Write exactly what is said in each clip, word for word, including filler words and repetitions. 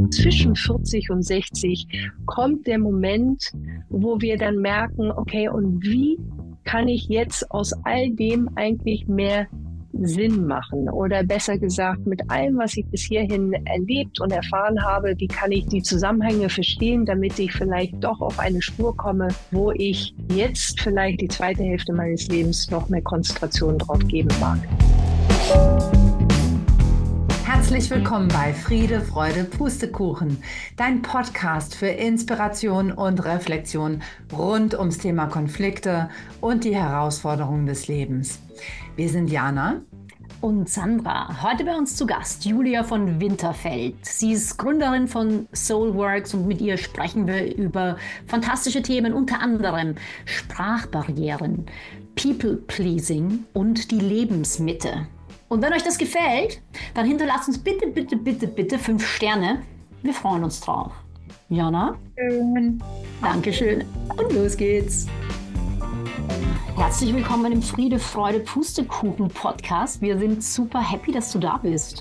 Zwischen vierzig und sechzig kommt der Moment, wo wir dann merken, okay, und wie kann ich jetzt aus all dem eigentlich mehr Sinn machen? Oder besser gesagt, mit allem, was ich bis hierhin erlebt und erfahren habe, wie kann ich die Zusammenhänge verstehen, damit ich vielleicht doch auf eine Spur komme, wo ich jetzt vielleicht die zweite Hälfte meines Lebens noch mehr Konzentration drauf geben mag. Herzlich willkommen bei Friede, Freude, Pustekuchen, dein Podcast für Inspiration und Reflexion rund ums Thema Konflikte und die Herausforderungen des Lebens. Wir sind Jana und Sandra. Heute bei uns zu Gast Julia von Winterfeld. Sie ist Gründerin von Soulworks und mit ihr sprechen wir über fantastische Themen, unter anderem Sprachbarrieren, People-Pleasing und die Lebensmitte. Und wenn euch das gefällt, dann hinterlasst uns bitte, bitte, bitte, bitte fünf Sterne. Wir freuen uns drauf. Jana? Schön. Dankeschön. Und los geht's. Herzlich willkommen im Friede, Freude, Pustekuchen Podcast. Wir sind super happy, dass du da bist.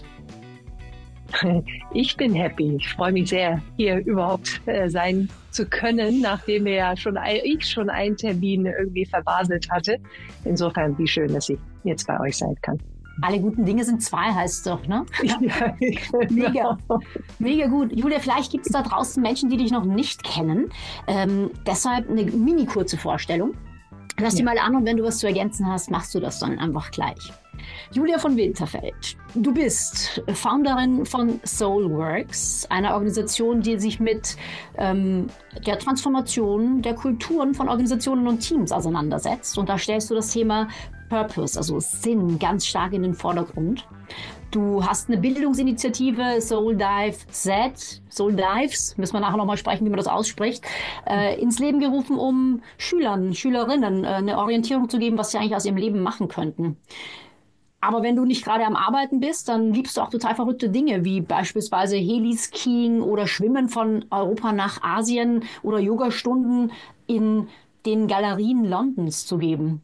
Ich bin happy. Ich freue mich sehr, hier überhaupt äh, sein zu können, nachdem wir ja schon ein, ich schon einen Termin irgendwie verbaselt hatte. Insofern, wie schön, dass ich jetzt bei euch sein kann. Alle guten Dinge sind zwei, heißt es doch, ne? Ja, mega, mega gut. Julia, vielleicht gibt es da draußen Menschen, die dich noch nicht kennen. Ähm, deshalb eine mini-kurze Vorstellung. Lass ja. die mal an und wenn du was zu ergänzen hast, machst du das dann einfach gleich. Julia von Winterfeld, du bist Founderin von Soulworks, einer Organisation, die sich mit ähm, der Transformation der Kulturen von Organisationen und Teams auseinandersetzt. Und da stellst du das Thema Purpose, also Sinn, ganz stark in den Vordergrund. Du hast eine Bildungsinitiative, Soul Dive Z, Soul Dives, müssen wir nachher nochmal sprechen, wie man das ausspricht, äh, ins Leben gerufen, um Schülern, Schülerinnen äh, eine Orientierung zu geben, was sie eigentlich aus ihrem Leben machen könnten. Aber wenn du nicht gerade am Arbeiten bist, dann liebst du auch total verrückte Dinge, wie beispielsweise Heliskiing oder Schwimmen von Europa nach Asien oder Yogastunden in den Galerien Londons zu geben.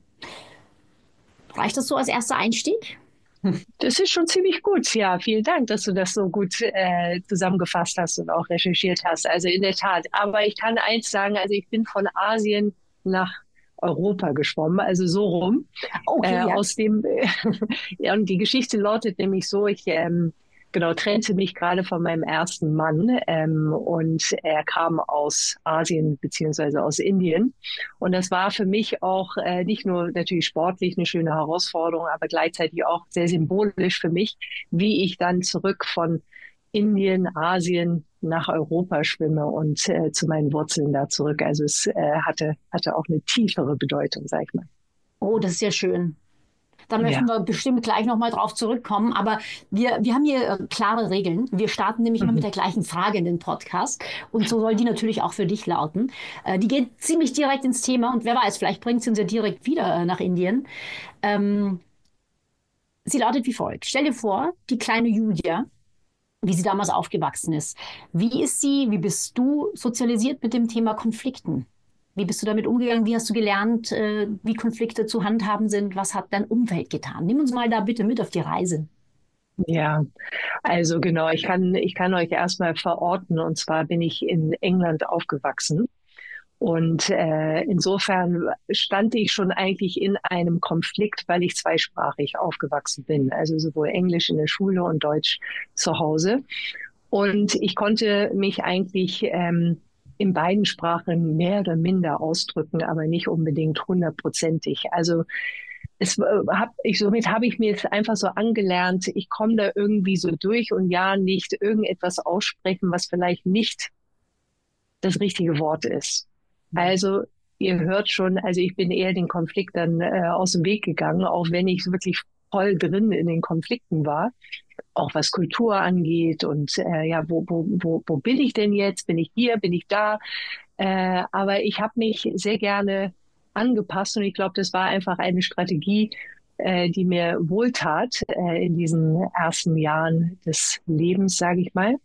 Reicht das so als erster Einstieg? Das ist schon ziemlich gut. Ja, vielen Dank, dass du das so gut äh, zusammengefasst hast und auch recherchiert hast. Also in der Tat. Aber ich kann eins sagen, also ich bin von Asien nach Europa geschwommen, also so rum. Okay, äh, ja. Aus dem, ja, und die Geschichte lautet nämlich so, ich ähm, genau trennte mich gerade von meinem ersten Mann ähm, und er kam aus Asien beziehungsweise aus Indien. Und das war für mich auch äh, nicht nur natürlich sportlich eine schöne Herausforderung, aber gleichzeitig auch sehr symbolisch für mich, wie ich dann zurück von Indien, Asien nach Europa schwimme und äh, zu meinen Wurzeln da zurück. Also es äh, hatte, hatte auch eine tiefere Bedeutung, sag ich mal. Oh, das ist ja schön. Da möchten Ja. wir bestimmt gleich nochmal drauf zurückkommen. Aber wir, wir haben hier äh, klare Regeln. Wir starten nämlich immer mit der gleichen Frage in den Podcast. Und so soll die natürlich auch für dich lauten. Äh, die geht ziemlich direkt ins Thema. Und wer weiß, vielleicht bringt sie uns ja direkt wieder äh, nach Indien. Ähm, sie lautet wie folgt. Stell dir vor, die kleine Julia, wie sie damals aufgewachsen ist. Wie ist sie, wie bist du sozialisiert mit dem Thema Konflikten? Wie bist du damit umgegangen? Wie hast du gelernt, äh, wie Konflikte zu handhaben sind? Was hat dein Umfeld getan? Nimm uns mal da bitte mit auf die Reise. Ja, also genau, ich kann, ich kann euch erstmal verorten. Und zwar bin ich in England aufgewachsen. Und äh, insofern stand ich schon eigentlich in einem Konflikt, weil ich zweisprachig aufgewachsen bin. Also sowohl Englisch in der Schule und Deutsch zu Hause. Und ich konnte mich eigentlich ähm, in beiden Sprachen mehr oder minder ausdrücken, aber nicht unbedingt hundertprozentig. Also es hab ich somit habe ich mir jetzt einfach so angelernt, ich komme da irgendwie so durch und ja nicht irgendetwas aussprechen, was vielleicht nicht das richtige Wort ist. Also ihr hört schon, also ich bin eher den Konflikt dann äh, aus dem Weg gegangen, auch wenn ich wirklich voll drin in den Konflikten war, auch was Kultur angeht und äh, ja, wo, wo, wo, wo bin ich denn jetzt? Bin ich hier? Bin ich da? Äh, aber ich habe mich sehr gerne angepasst und ich glaube, das war einfach eine Strategie, äh, die mir wohltat äh, in diesen ersten Jahren des Lebens, sage ich mal.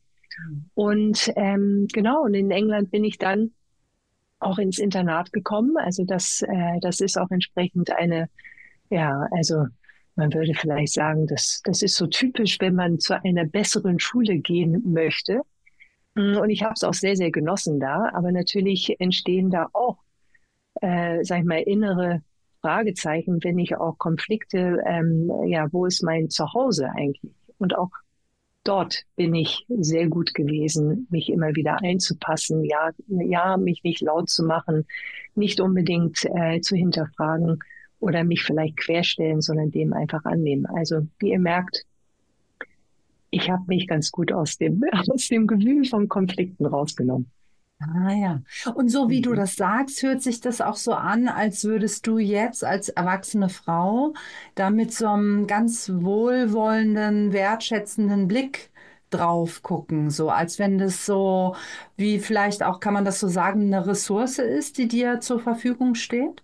Und ähm, genau, und in England bin ich dann auch ins Internat gekommen. Also das, äh, das ist auch entsprechend eine, ja, also man würde vielleicht sagen, das, das ist so typisch, wenn man zu einer besseren Schule gehen möchte. Und ich habe es auch sehr, sehr genossen da. Aber natürlich entstehen da auch, äh, sag ich mal, innere Fragezeichen, wenn ich auch Konflikte, ähm, ja, wo ist mein Zuhause eigentlich? Und auch dort bin ich sehr gut gewesen, mich immer wieder einzupassen, ja, ja, mich nicht laut zu machen, nicht unbedingt äh, zu hinterfragen oder mich vielleicht querstellen, sondern dem einfach annehmen. Also wie ihr merkt, ich habe mich ganz gut aus dem aus dem Gewühl von Konflikten rausgenommen. Ah ja. Und so wie du Mhm. das sagst, hört sich das auch so an, als würdest du jetzt als erwachsene Frau da mit so einem ganz wohlwollenden, wertschätzenden Blick drauf gucken, so als wenn das so, wie vielleicht auch, kann man das so sagen, eine Ressource ist, die dir zur Verfügung steht?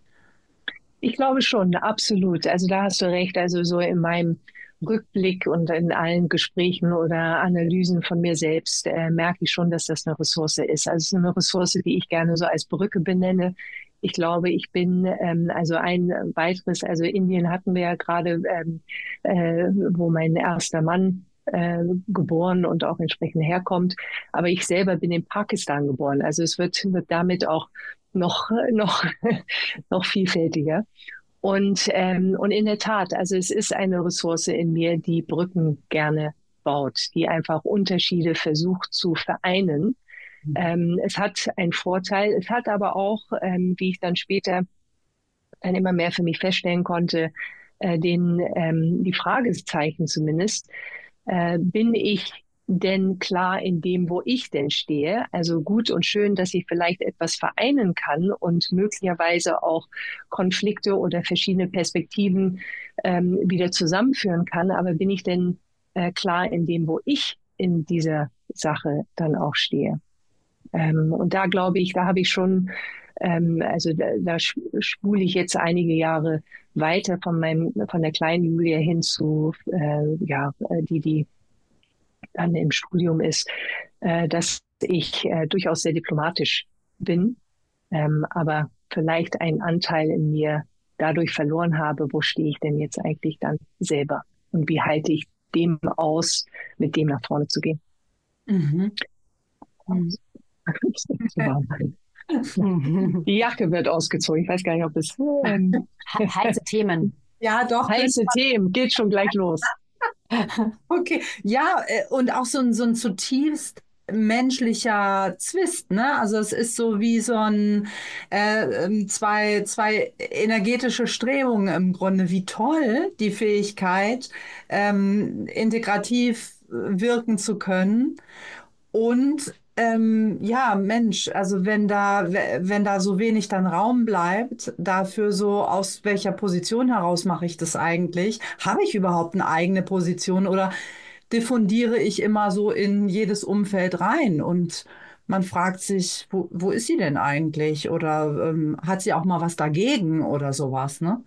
Ich glaube schon, absolut. Also da hast du recht. Also so in meinem Rückblick und in allen Gesprächen oder Analysen von mir selbst äh, merke ich schon, dass das eine Ressource ist. Also es ist eine Ressource, die ich gerne so als Brücke benenne. Ich glaube, ich bin ähm, also ein weiteres, also Indien hatten wir ja gerade, ähm, äh, wo mein erster Mann äh, geboren und auch entsprechend herkommt. Aber ich selber bin in Pakistan geboren. Also es wird, wird damit auch noch, noch, noch vielfältiger. Und, ähm, und in der Tat, also es ist eine Ressource in mir, die Brücken gerne baut, die einfach Unterschiede versucht zu vereinen. Ähm, es hat einen Vorteil, es hat aber auch, ähm, wie ich dann später dann immer mehr für mich feststellen konnte, äh, den, ähm, die Fragezeichen zumindest, äh, bin ich denn klar in dem, wo ich denn stehe? Also gut und schön, dass ich vielleicht etwas vereinen kann und möglicherweise auch Konflikte oder verschiedene Perspektiven ähm, wieder zusammenführen kann. Aber bin ich denn äh, klar in dem, wo ich in dieser Sache dann auch stehe? Ähm, und da glaube ich, da habe ich schon, ähm, also da, da spule ich jetzt einige Jahre weiter von meinem, von der kleinen Julia hin zu, äh, ja, die, die dann im Studium ist, äh, dass ich äh, durchaus sehr diplomatisch bin, ähm, aber vielleicht einen Anteil in mir dadurch verloren habe, wo stehe ich denn jetzt eigentlich dann selber und wie halte ich dem aus, mit dem nach vorne zu gehen. Mhm. Mhm. Die Jacke wird ausgezogen. Ich weiß gar nicht, ob es ähm, Heiße Themen. Ja, doch. heiße Themen geht schon gleich los. Okay, ja, äh, und auch so ein, so ein zutiefst menschlicher Zwist, ne? Also es ist so wie so ein äh, ähm, zwei, zwei energetische Strömungen im Grunde. Wie toll die Fähigkeit, ähm, integrativ wirken zu können. Und ähm, ja, Mensch, also wenn da, wenn da so wenig dann Raum bleibt, dafür so, aus welcher Position heraus mache ich das eigentlich? Habe ich überhaupt eine eigene Position oder diffundiere ich immer so in jedes Umfeld rein? Und man fragt sich, wo, wo ist sie denn eigentlich? Oder ähm, hat sie auch mal was dagegen oder sowas, ne?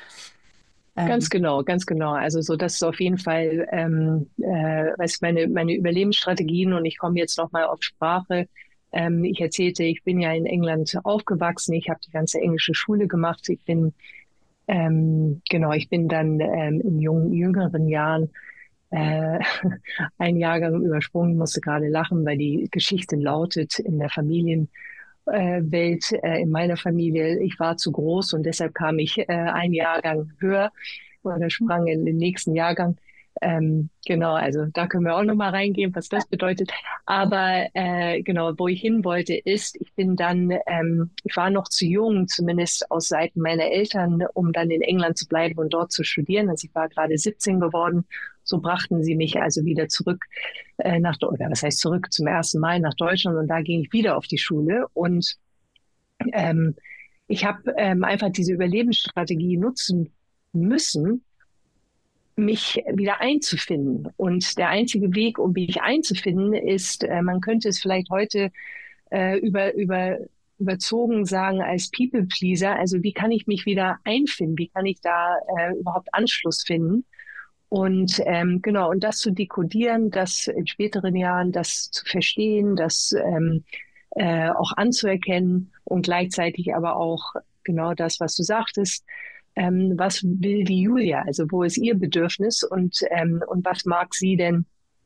Ganz Ähm, genau, ganz genau. Also so, das ist auf jeden Fall, ähm, äh, was meine meine Überlebensstrategien und ich komme jetzt noch mal auf Sprache. Ähm, ich erzählte, ich bin ja in England aufgewachsen. Ich habe die ganze englische Schule gemacht. Ich bin ähm, genau, ich bin dann ähm, in jungen, jüngeren Jahren äh, einen Jahrgang übersprungen. Ich musste gerade lachen, weil die Geschichte lautet in der Familien äh, Welt äh, in meiner Familie, ich war zu groß und deshalb kam ich äh, einen Jahrgang höher oder sprang in den nächsten Jahrgang. Ähm, genau, also da können wir auch nochmal reingehen, was das bedeutet. Aber äh, genau, wo ich hin wollte, ist, ich bin dann, ähm, ich war noch zu jung, zumindest aus Seiten meiner Eltern, um dann in England zu bleiben und dort zu studieren. Also ich war gerade siebzehn geworden. So brachten sie mich also wieder zurück äh, nach, oder was heißt zurück zum ersten Mal nach Deutschland und da ging ich wieder auf die Schule und ähm, ich habe ähm, einfach diese Überlebensstrategie nutzen müssen, mich wieder einzufinden. Und der einzige Weg, um mich einzufinden, ist, äh, man könnte es vielleicht heute äh, über, über, überzogen sagen als People Pleaser. Also wie kann ich mich wieder einfinden? Wie kann ich da äh, überhaupt Anschluss finden? Und ähm, genau, und das zu dekodieren, das in späteren Jahren, das zu verstehen, das ähm, äh, auch anzuerkennen und gleichzeitig aber auch genau das, was du sagtest, ähm, was will die Julia, also wo ist ihr Bedürfnis und, ähm, und was mag sie denn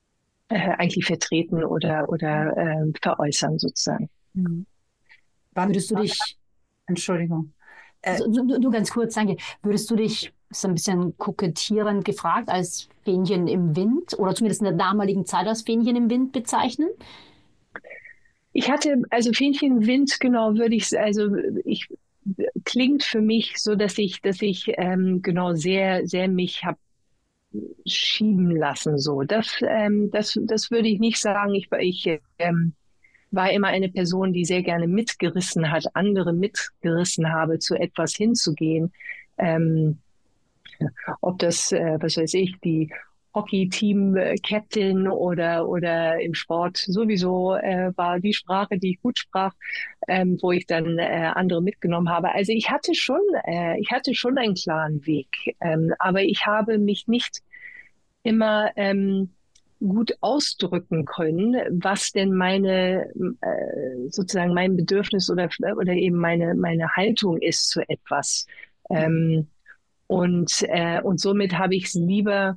äh, eigentlich vertreten oder, oder äh, veräußern sozusagen. Mhm. Würdest du dich, Entschuldigung, Äh, so, nur, nur ganz kurz, danke, würdest du dich so ein bisschen kokettierend gefragt als Fähnchen im Wind oder zumindest in der damaligen Zeit als Fähnchen im Wind bezeichnen? Ich hatte, also Fähnchen im Wind, genau, würde ich, also ich, klingt für mich so, dass ich, dass ich ähm, genau sehr, sehr mich habe schieben lassen. So, das, ähm, das, das würde ich nicht sagen. Ich, ich ähm, war immer eine Person, die sehr gerne mitgerissen hat, andere mitgerissen habe, zu etwas hinzugehen. Ähm, ob das, äh, was weiß ich, die Hockey-Team-Captain oder, oder im Sport sowieso äh, war die Sprache, die ich gut sprach, ähm, wo ich dann äh, andere mitgenommen habe. Also ich hatte schon, äh, ich hatte schon einen klaren Weg, ähm, aber ich habe mich nicht immer ähm, gut ausdrücken können, was denn meine äh, sozusagen mein Bedürfnis oder oder eben meine meine Haltung ist zu etwas. Ähm, und äh, und somit habe ich es lieber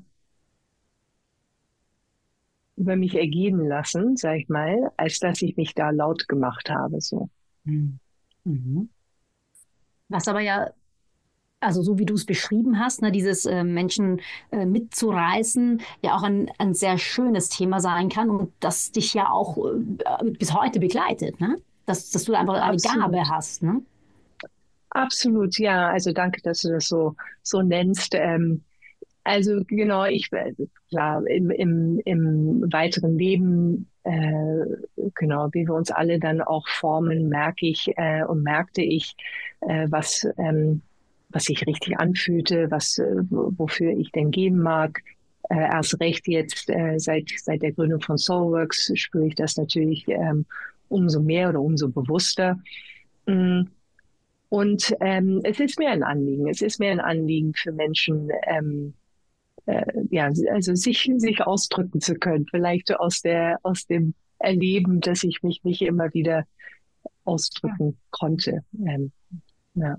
über mich ergehen lassen, sag ich mal, als dass ich mich da laut gemacht habe. So. Mhm. Mhm. Was aber ja, also so wie du es beschrieben hast, ne, dieses äh, Menschen äh, mitzureißen, ja auch ein, ein sehr schönes Thema sein kann und das dich ja auch äh, bis heute begleitet, ne? Dass, dass du einfach eine Absolut. Gabe hast, ne? Absolut, ja. Also danke, dass du das so so nennst. Ähm, Also genau, ich klar im, im, im weiteren Leben, äh, genau, wie wir uns alle dann auch formen, merke ich äh, und merkte ich, äh, was ähm, was sich richtig anfühlte, was äh, wofür ich denn gehen mag. Äh, erst recht jetzt äh, seit seit der Gründung von Soulworks spüre ich das natürlich ähm, umso mehr oder umso bewusster. Mm. Und ähm, es ist mir ein Anliegen. Es ist mir ein Anliegen für Menschen, ähm, äh, ja, also sich, sich ausdrücken zu können, vielleicht aus der, aus dem Erleben, dass ich mich nicht immer wieder ausdrücken konnte. Ähm, ja.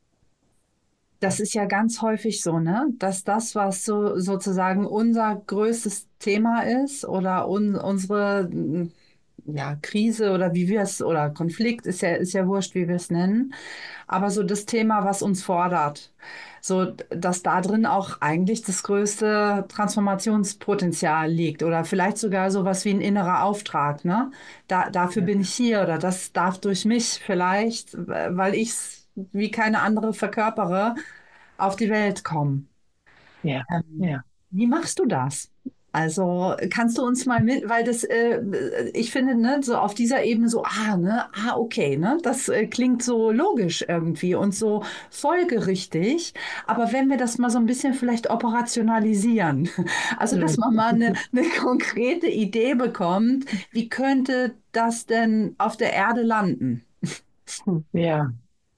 Das ist ja ganz häufig so, ne? Dass das, was so sozusagen unser größtes Thema ist oder un, unsere mm, ja, Krise oder wie wir es oder Konflikt ist ja ist ja wurscht, wie wir es nennen, aber so das Thema, was uns fordert, so dass da drin auch eigentlich das größte Transformationspotenzial liegt oder vielleicht sogar sowas wie ein innerer Auftrag, ne? Da, dafür bin ich hier oder das darf durch mich vielleicht, weil ich es wie keine andere verkörpere, auf die Welt kommen. Ja, Ähm, ja. wie machst du das? Also kannst du uns mal mit, weil das, äh, ich finde, ne, so auf dieser Ebene so, ah, ne, ah, okay, ne, das äh, klingt so logisch irgendwie und so folgerichtig. Aber wenn wir das mal so ein bisschen vielleicht operationalisieren, also dass Hm. man mal eine, eine konkrete Idee bekommt, wie könnte das denn auf der Erde landen? Ja,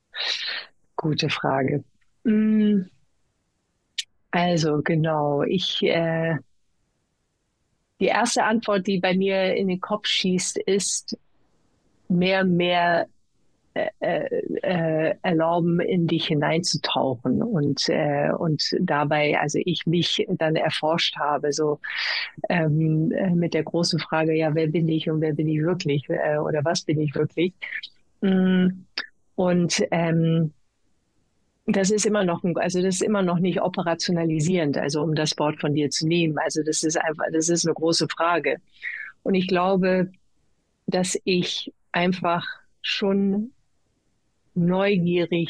gute Frage. Hm, Also genau, ich äh, die erste Antwort, die bei mir in den Kopf schießt, ist mehr, mehr äh, äh, erlauben, in dich hineinzutauchen und äh, und dabei, also ich mich dann erforscht habe, so ähm, äh, mit der großen Frage, ja, wer bin ich und wer bin ich wirklich äh, oder was bin ich wirklich? Mm, Und ähm, das ist immer noch, ein, also das ist immer noch nicht operationalisierend, also um das Wort von dir zu nehmen. Also das ist einfach, das ist eine große Frage. Und ich glaube, dass ich einfach schon neugierig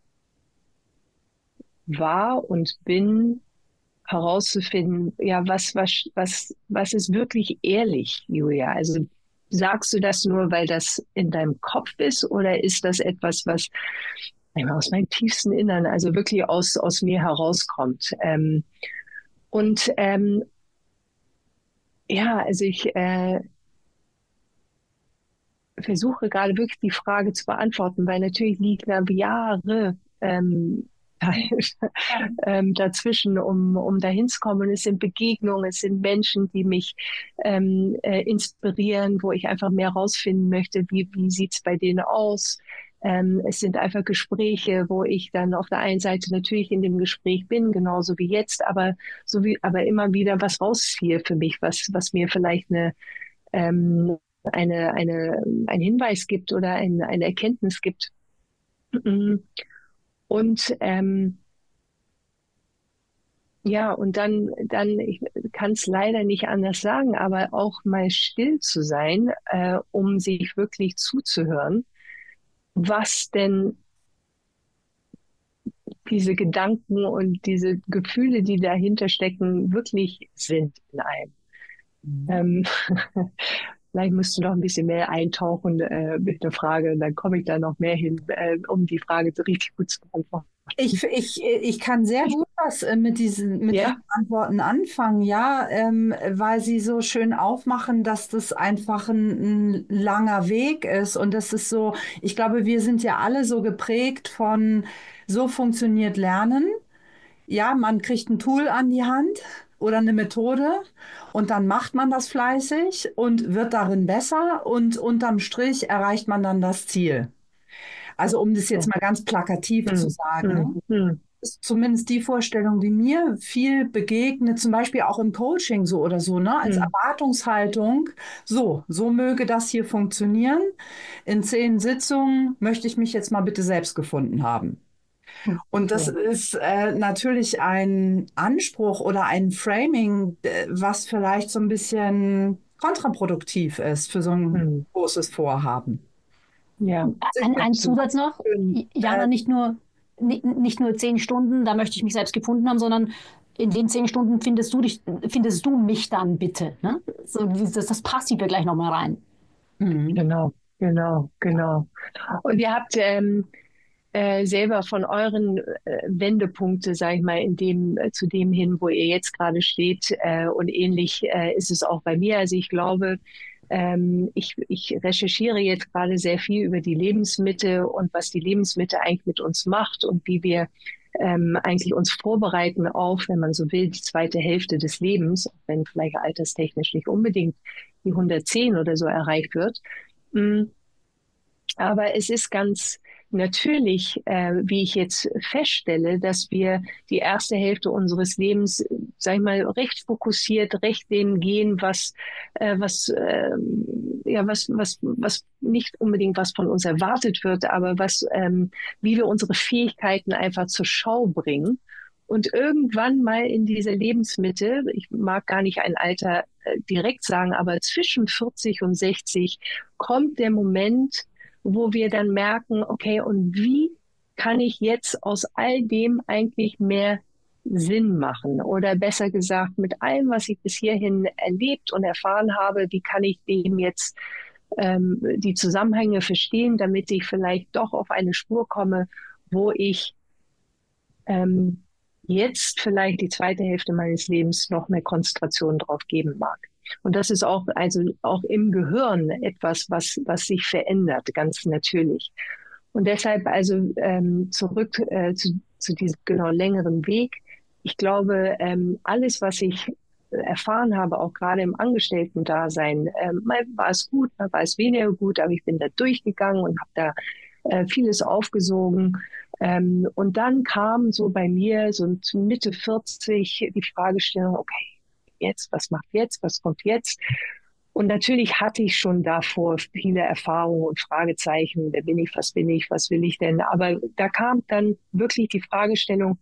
war und bin, herauszufinden, ja, was, was, was, was ist wirklich ehrlich, Julia? Also sagst du das nur, weil das in deinem Kopf ist, oder ist das etwas, was einmal aus meinem tiefsten Innern, also wirklich aus, aus mir herauskommt? Ähm, und ähm, ja, also ich äh, versuche gerade wirklich die Frage zu beantworten, weil natürlich liegen da Jahre ähm, ähm, dazwischen, um, um dahin zu kommen. Und es sind Begegnungen, es sind Menschen, die mich ähm, äh, inspirieren, wo ich einfach mehr rausfinden möchte, wie, wie sieht's bei denen aus. Ähm, es sind einfach Gespräche, wo ich dann auf der einen Seite natürlich in dem Gespräch bin, genauso wie jetzt, aber so wie, aber immer wieder was rausziehe für mich, was, was mir vielleicht eine, ähm, eine, eine, ein Hinweis gibt oder ein, eine Erkenntnis gibt. Und ähm, ja, und dann, dann, ich kann es leider nicht anders sagen, aber auch mal still zu sein, äh, um sich wirklich zuzuhören, was denn diese Gedanken und diese Gefühle, die dahinter stecken, wirklich sind in einem. Ähm, vielleicht müsst du noch ein bisschen mehr eintauchen äh, mit der Frage, dann komme ich da noch mehr hin, äh, um die Frage so richtig gut zu beantworten. Ich, ich, ich kann sehr gut was äh, mit diesen, mit Ja, diesen Antworten anfangen, ja, ähm, weil sie so schön aufmachen, dass das einfach ein, ein langer Weg ist. Und das ist so, ich glaube, wir sind ja alle so geprägt von, so funktioniert Lernen. Ja, man kriegt ein Tool an die Hand oder eine Methode und dann macht man das fleißig und wird darin besser und unterm Strich erreicht man dann das Ziel. Also um das jetzt so. mal ganz plakativ zu Hm, sagen, ne? hm, hm, Ist zumindest die Vorstellung, die mir viel begegnet, zum Beispiel auch im Coaching so oder so, ne, als hm. Erwartungshaltung, so, so möge das hier funktionieren. In zehn Sitzungen möchte ich mich jetzt mal bitte selbst gefunden haben. Und das So. ist äh, natürlich ein Anspruch oder ein Framing, äh, was vielleicht so ein bisschen kontraproduktiv ist für so ein Hm. großes Vorhaben. Ja, Ein, ein absolut. Zusatz noch, Schön. Jana, Äh, nicht nur, ni- nicht nur zehn Stunden, da möchte ich mich selbst gefunden haben, sondern in den zehn Stunden findest du dich, findest du mich dann bitte. Ne? So dieses, das Passive gleich nochmal rein. mhm. Genau, genau, genau. Und ihr habt ähm, äh, selber von euren äh, Wendepunkte, sag ich mal, in dem, äh, zu dem hin, wo ihr jetzt gerade steht. Äh, und ähnlich äh, ist es auch bei mir. Also ich glaube, ähm, ich, ich recherchiere jetzt gerade sehr viel über die Lebensmitte und was die Lebensmitte eigentlich mit uns macht und wie wir ähm, eigentlich uns vorbereiten auf, wenn man so will, die zweite Hälfte des Lebens, auch wenn vielleicht alterstechnisch nicht unbedingt die hundertzehn oder so erreicht wird. Mm. Aber es ist ganz natürlich, äh, wie ich jetzt feststelle, dass wir die erste Hälfte unseres Lebens, sag ich mal, recht fokussiert, recht dem gehen, was, äh, was, äh, ja, was, was, was nicht unbedingt was von uns erwartet wird, aber was, ähm, wie wir unsere Fähigkeiten einfach zur Schau bringen. Und irgendwann mal in dieser Lebensmitte, ich mag gar nicht ein Alter äh, direkt sagen, aber zwischen vierzig und sechzig kommt der Moment, wo wir dann merken, okay, und wie kann ich jetzt aus all dem eigentlich mehr Sinn machen? Oder besser gesagt, mit allem, was ich bis hierhin erlebt und erfahren habe, wie kann ich dem jetzt ähm, die Zusammenhänge verstehen, damit ich vielleicht doch auf eine Spur komme, wo ich ähm, jetzt vielleicht die zweite Hälfte meines Lebens noch mehr Konzentration drauf geben mag. Und das ist auch, also auch im Gehirn etwas, was, was sich verändert, ganz natürlich. Und deshalb also ähm, zurück äh, zu, zu diesem genau längeren Weg. Ich glaube, ähm, alles, was ich erfahren habe, auch gerade im Angestellten-Dasein, ähm, mal war es gut, mal war es weniger gut, aber ich bin da durchgegangen und habe da äh, vieles aufgesogen. Ähm, und dann kam so bei mir so Mitte vierzig die Fragestellung, okay, jetzt, was macht jetzt, was kommt jetzt? Und natürlich hatte ich schon davor viele Erfahrungen und Fragezeichen, wer bin ich, was bin ich, was will ich denn? Aber da kam dann wirklich die Fragestellung,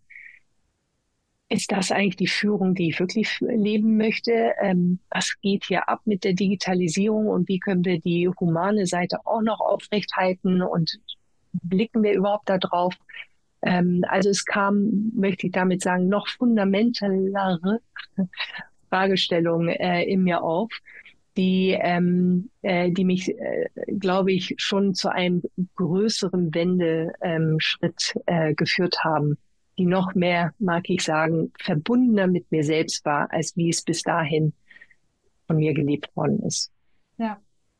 ist das eigentlich die Führung, die ich wirklich leben möchte? Ähm, was geht hier ab mit der Digitalisierung und wie können wir die humane Seite auch noch aufrechthalten und blicken wir überhaupt da drauf? Ähm, also es kam, möchte ich damit sagen, noch fundamentalere Fragestellungen äh, in mir auf, die, ähm, äh, die mich, äh, glaube ich, schon zu einem größeren Wendeschritt ähm, Schritt, äh, geführt haben, die noch mehr, mag ich sagen, verbundener mit mir selbst war, als wie es bis dahin von mir gelebt worden ist. Ja.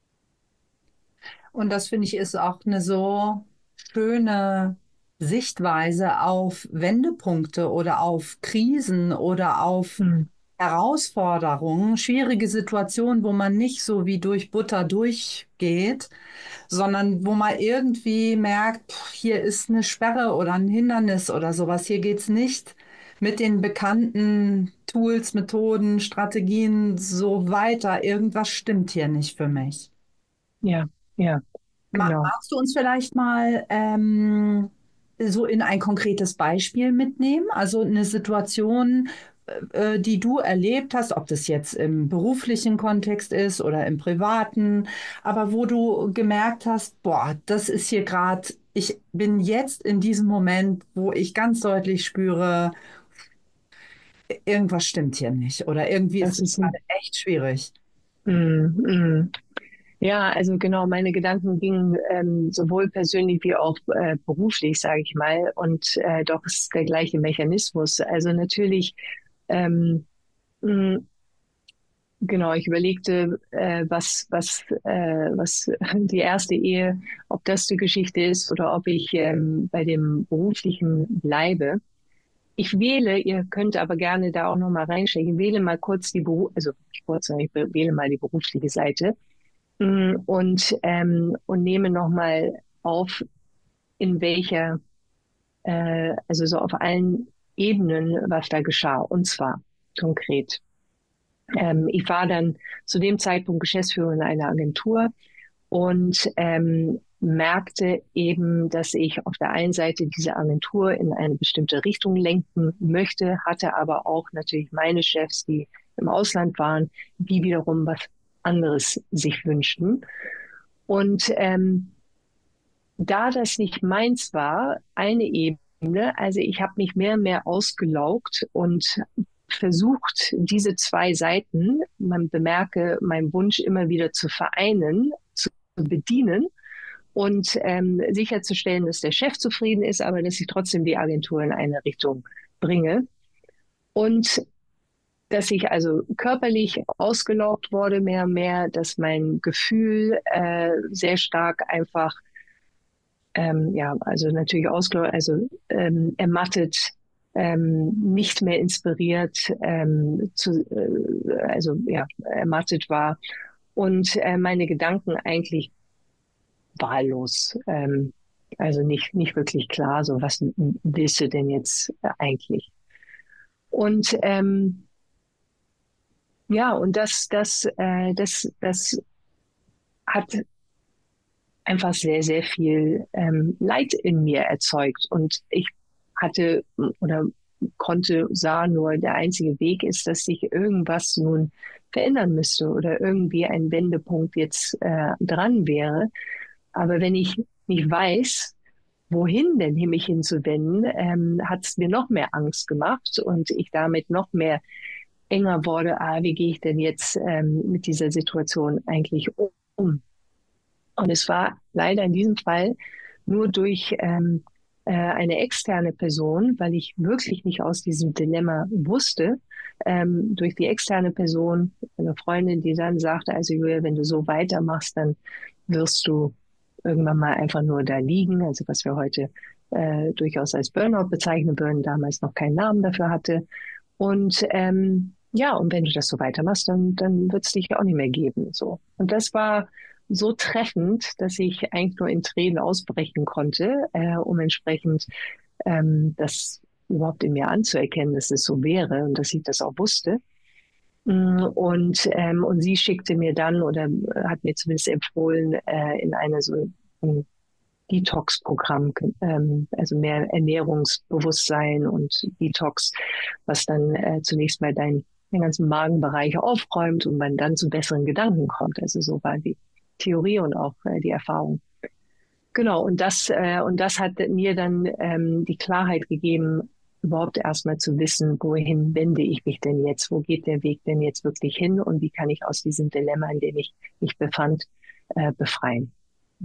Und das finde ich ist auch eine so schöne Sichtweise auf Wendepunkte oder auf Krisen oder auf Hm. Herausforderungen, schwierige Situationen, wo man nicht so wie durch Butter durchgeht, sondern wo man irgendwie merkt, pff, hier ist eine Sperre oder ein Hindernis oder sowas. Hier geht's nicht mit den bekannten Tools, Methoden, Strategien so weiter. Irgendwas stimmt hier nicht für mich. Ja, ja, Ma- genau. Magst du uns vielleicht mal ähm, so in ein konkretes Beispiel mitnehmen? Also eine Situation, äh, die du erlebt hast, ob das jetzt im beruflichen Kontext ist oder im privaten, aber wo du gemerkt hast, boah, das ist hier gerade, ich bin jetzt in diesem Moment, wo ich ganz deutlich spüre, irgendwas stimmt hier nicht oder irgendwie ist Das es ist gerade ein, echt schwierig. mm, mm. Ja, also genau, meine Gedanken gingen ähm, sowohl persönlich wie auch äh, beruflich, sage ich mal. Und äh, doch ist der gleiche Mechanismus. Also natürlich, ähm, mh, genau, ich überlegte, äh, was, was, äh, was die erste Ehe, ob das die Geschichte ist oder ob ich ähm, bei dem Beruflichen bleibe. Ich wähle, ihr könnt aber gerne da auch nochmal reinstecken, ich wähle mal kurz die Beru also nicht kurz, sondern ich wähle mal die berufliche Seite. Mm, Und, ähm, und nehme nochmal auf, in welcher, äh, also so auf allen Ebenen, was da geschah. Und zwar konkret. Ähm, ich war dann zu dem Zeitpunkt Geschäftsführerin einer Agentur und ähm, merkte eben, dass ich auf der einen Seite diese Agentur in eine bestimmte Richtung lenken möchte, hatte aber auch natürlich meine Chefs, die im Ausland waren, die wiederum was anderes sich wünschten. Und ähm, da das nicht meins war, eine Ebene, also ich habe mich mehr und mehr ausgelaugt und versucht, diese zwei Seiten, man bemerke, meinen Wunsch immer wieder zu vereinen, zu bedienen und ähm, sicherzustellen, dass der Chef zufrieden ist, aber dass ich trotzdem die Agentur in eine Richtung bringe. Und dass ich also körperlich ausgelaugt wurde, mehr und mehr, dass mein Gefühl äh, sehr stark einfach ähm, ja, also natürlich ausgelaugt, also ähm, ermattet, ähm, nicht mehr inspiriert, ähm, zu, äh, also ja, ermattet war und äh, meine Gedanken eigentlich wahllos, ähm, also nicht nicht wirklich klar, so was willst du denn jetzt äh, eigentlich? Und ähm, ja, und das das äh, das das hat einfach sehr, sehr viel ähm, Leid in mir erzeugt. Und ich hatte oder konnte, sah nur, der einzige Weg ist, dass sich irgendwas nun verändern müsste oder irgendwie ein Wendepunkt jetzt äh, dran wäre. Aber wenn ich nicht weiß, wohin denn mich hinzuwenden, ähm, hat es mir noch mehr Angst gemacht und ich damit noch mehr enger wurde, ah, wie gehe ich denn jetzt ähm, mit dieser Situation eigentlich um? Und es war leider in diesem Fall nur durch ähm, äh, eine externe Person, weil ich wirklich nicht aus diesem Dilemma wusste, ähm, durch die externe Person, eine Freundin, die dann sagte, also Julia, wenn du so weitermachst, dann wirst du irgendwann mal einfach nur da liegen, also was wir heute äh, durchaus als Burnout bezeichnen würden, damals noch keinen Namen dafür hatte. Und ähm, ja, und wenn du das so weitermachst, dann, dann wird es dich auch nicht mehr geben. So. Und das war so treffend, dass ich eigentlich nur in Tränen ausbrechen konnte, äh, um entsprechend ähm, das überhaupt in mir anzuerkennen, dass es so wäre und dass ich das auch wusste. Mm, Und, ähm, und sie schickte mir dann oder hat mir zumindest empfohlen, äh, in eine so ein Detox-Programm, ähm, also mehr Ernährungsbewusstsein und Detox, was dann äh, zunächst mal dein, den ganzen Magenbereich aufräumt und man dann zu besseren Gedanken kommt. Also so war die Theorie und auch äh, die Erfahrung. Genau, und das, äh, und das hat mir dann ähm, die Klarheit gegeben, überhaupt erstmal zu wissen, wohin wende ich mich denn jetzt? Wo geht der Weg denn jetzt wirklich hin? Und wie kann ich aus diesem Dilemma, in dem ich mich befand, äh, befreien?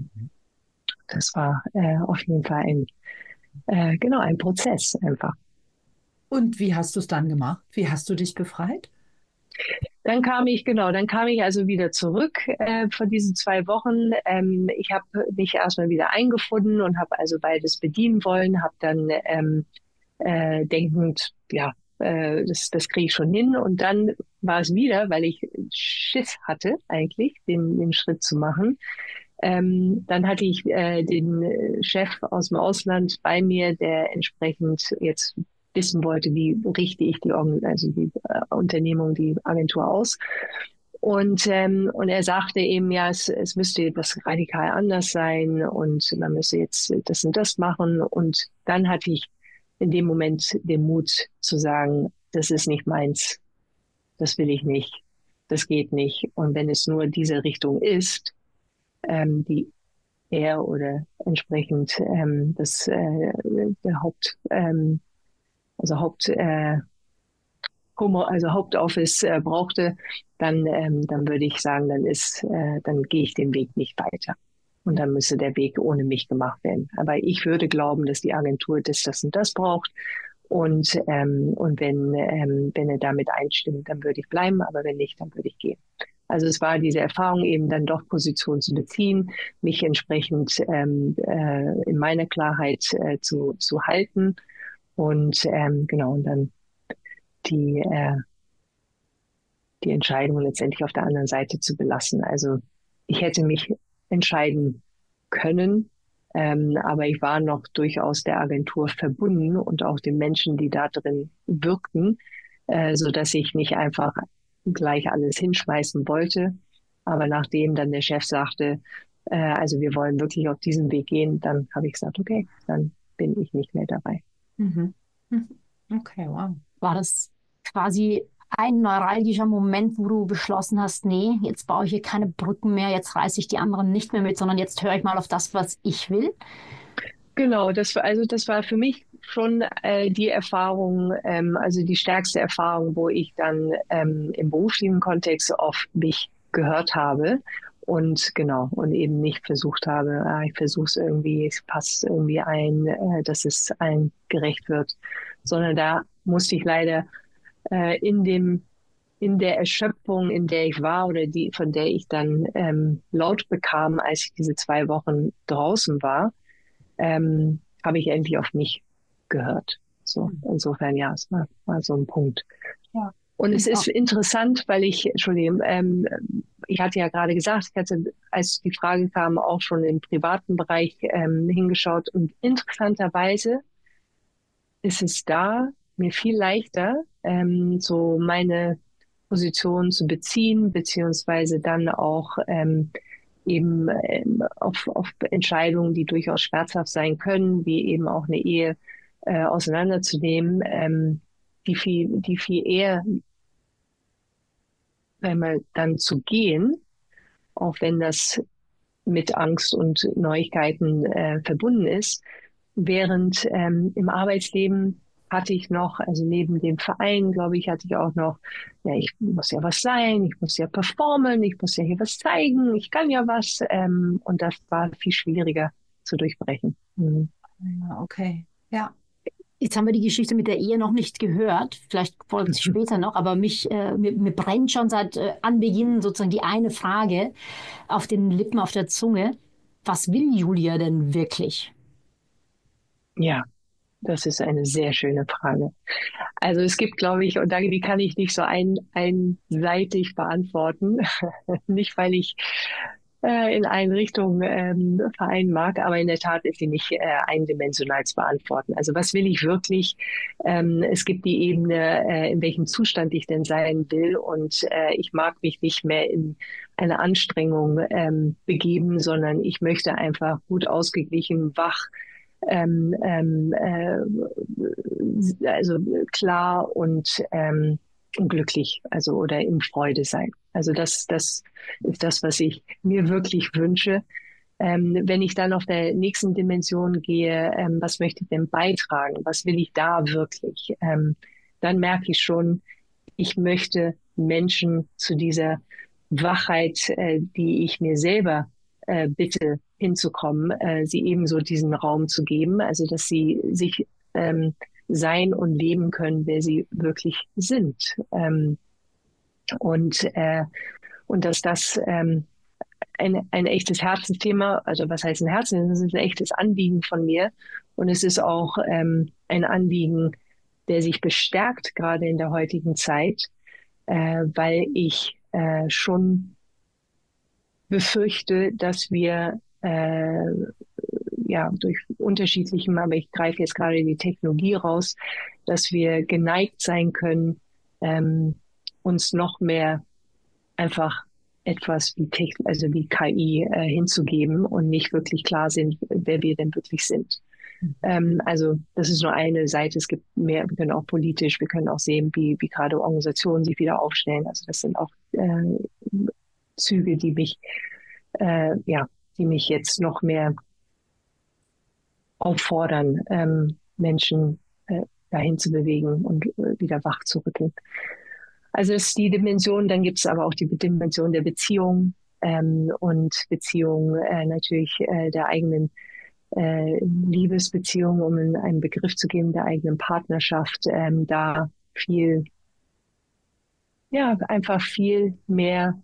Das war äh, auf jeden Fall ein, äh, genau, ein Prozess einfach. Und wie hast du es dann gemacht? Wie hast du dich befreit? Dann kam ich, genau, dann kam ich also wieder zurück äh, von diesen zwei Wochen. Ähm, ich habe mich erstmal wieder eingefunden und habe also beides bedienen wollen, habe dann ähm, äh, denkend, ja, äh, das, das kriege ich schon hin. Und dann war es wieder, weil ich Schiss hatte eigentlich, den, den Schritt zu machen. Ähm, dann hatte ich äh, den Chef aus dem Ausland bei mir, der entsprechend jetzt wissen wollte, wie richte ich die, Organ also die äh, Unternehmung, die Agentur aus. Und, ähm, und er sagte eben, ja, es, es müsste etwas radikal anders sein und man müsse jetzt das und das machen. Und dann hatte ich in dem Moment den Mut zu sagen, das ist nicht meins, das will ich nicht, das geht nicht. Und wenn es nur diese Richtung ist, ähm, die er oder entsprechend ähm, das äh, der Haupt, ähm, also Haupt äh, Home, also Hauptoffice äh, brauchte, dann ähm, dann würde ich sagen, dann ist äh, dann gehe ich den Weg nicht weiter. Und dann müsste der Weg ohne mich gemacht werden. Aber ich würde glauben, dass die Agentur das, das und das braucht. Und, ähm, und wenn, ähm, wenn er damit einstimmt, dann würde ich bleiben. Aber wenn nicht, dann würde ich gehen. Also es war diese Erfahrung, eben dann doch Position zu beziehen, mich entsprechend ähm, äh, in meiner Klarheit äh, zu, zu halten. Und ähm, genau, und dann die, äh, die Entscheidung letztendlich auf der anderen Seite zu belassen. Also ich hätte mich entscheiden können, ähm, aber ich war noch durchaus der Agentur verbunden und auch den Menschen, die da drin wirkten, äh, so dass ich nicht einfach gleich alles hinschmeißen wollte. Aber nachdem dann der Chef sagte, äh, also wir wollen wirklich auf diesen Weg gehen, dann habe ich gesagt, okay, dann bin ich nicht mehr dabei. Mhm. Okay, wow. War das quasi ein neuralgischer Moment, wo du beschlossen hast, nee, jetzt baue ich hier keine Brücken mehr, jetzt reiße ich die anderen nicht mehr mit, sondern jetzt höre ich mal auf das, was ich will? Genau, das war also das war für mich schon äh, die Erfahrung, ähm, also die stärkste Erfahrung, wo ich dann ähm, im beruflichen Kontext auf mich gehört habe und genau und eben nicht versucht habe, ah, ich versuche es irgendwie, es passt irgendwie ein, äh, dass es allen gerecht wird, sondern da musste ich leider äh, in dem in der Erschöpfung, in der ich war oder die von der ich dann ähm, laut bekam, als ich diese zwei Wochen draußen war, ähm, habe ich endlich auf mich gehört. So, insofern, ja, es war, war so ein Punkt. Ja. Und es ist interessant, weil ich, Entschuldigung, ähm, ich hatte ja gerade gesagt, ich hatte, als die Frage kam, auch schon im privaten Bereich ähm, hingeschaut und interessanterweise ist es da mir viel leichter, ähm, so meine Position zu beziehen, beziehungsweise dann auch ähm, eben ähm, auf, auf Entscheidungen, die durchaus schmerzhaft sein können, wie eben auch eine Ehe äh, auseinanderzunehmen, ähm, die viel, die viel eher einmal dann zu gehen, auch wenn das mit Angst und Neuigkeiten äh, verbunden ist, während ähm, im Arbeitsleben hatte ich noch, also neben dem Verein, glaube ich, hatte ich auch noch, ja, ich muss ja was sein, ich muss ja performen, ich muss ja hier was zeigen, ich kann ja was. Ähm, und das war viel schwieriger zu durchbrechen. Mhm. Ja, okay. Ja. Jetzt haben wir die Geschichte mit der Ehe noch nicht gehört. Vielleicht folgt sie später noch, aber mich, äh, mir, mir brennt schon seit äh, Anbeginn sozusagen die eine Frage auf den Lippen, auf der Zunge. Was will Julia denn wirklich? Ja, das ist eine sehr schöne Frage. Also es gibt, glaube ich, und da, die kann ich nicht so ein, einseitig beantworten. Nicht, weil ich äh, in allen Richtungen ähm, vereinen mag, aber in der Tat ist sie nicht äh, eindimensional zu beantworten. Also was will ich wirklich? Ähm, es gibt die Ebene, äh, in welchem Zustand ich denn sein will, und äh, ich mag mich nicht mehr in eine Anstrengung ähm, begeben, sondern ich möchte einfach gut ausgeglichen, wach, ähm, ähm, äh, also klar und ähm, glücklich, also oder in Freude sein. Also das, das ist das, was ich mir wirklich wünsche. Ähm, wenn ich dann auf der nächsten Dimension gehe, ähm, was möchte ich denn beitragen? Was will ich da wirklich? Ähm, dann merke ich schon, ich möchte Menschen zu dieser Wachheit, äh, die ich mir selber äh, bitte hinzukommen, äh, sie ebenso diesen Raum zu geben, also dass sie sich ähm, sein und leben können, wer sie wirklich sind. Ähm, und, äh, und dass das ähm, ein, ein echtes Herzensthema, also was heißt ein Herzen, das ist ein echtes Anliegen von mir. Und es ist auch ähm, ein Anliegen der sich bestärkt gerade in der heutigen Zeit, äh, weil ich äh, schon befürchte, dass wir äh, ja durch unterschiedlichem, aber ich greife jetzt gerade die Technologie raus, dass wir geneigt sein können, ähm, uns noch mehr einfach etwas wie Techn also wie K I äh, hinzugeben und nicht wirklich klar sind, wer wir denn wirklich sind. Ähm, also das ist nur eine Seite. Es gibt mehr. Wir können auch politisch, wir können auch sehen, wie wie gerade Organisationen sich wieder aufstellen. Also das sind auch äh, Züge, die mich äh, ja, die mich jetzt noch mehr auffordern, ähm, Menschen äh, dahin zu bewegen und äh, wieder wach zu rütteln. Also das ist die Dimension, dann gibt es aber auch die Dimension der Beziehung ähm, und Beziehung äh, natürlich äh, der eigenen äh, Liebesbeziehung, um einen Begriff zu geben, der eigenen Partnerschaft, ähm, da viel, ja, einfach viel mehr